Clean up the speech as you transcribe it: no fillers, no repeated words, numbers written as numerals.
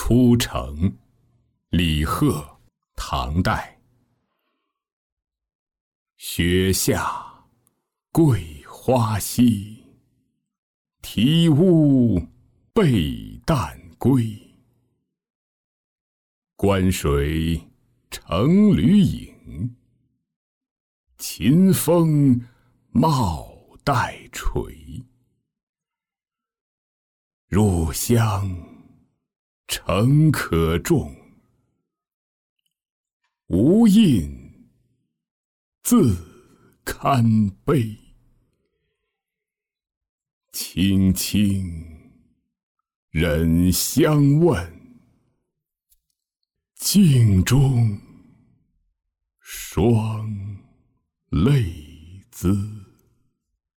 出城，李贺，唐代。雪下桂花稀，啼乌背旦归。关水乘旅影，秦风帽带垂。入乡诚可重，无印自堪悲。青青忍相问，镜中双泪滋。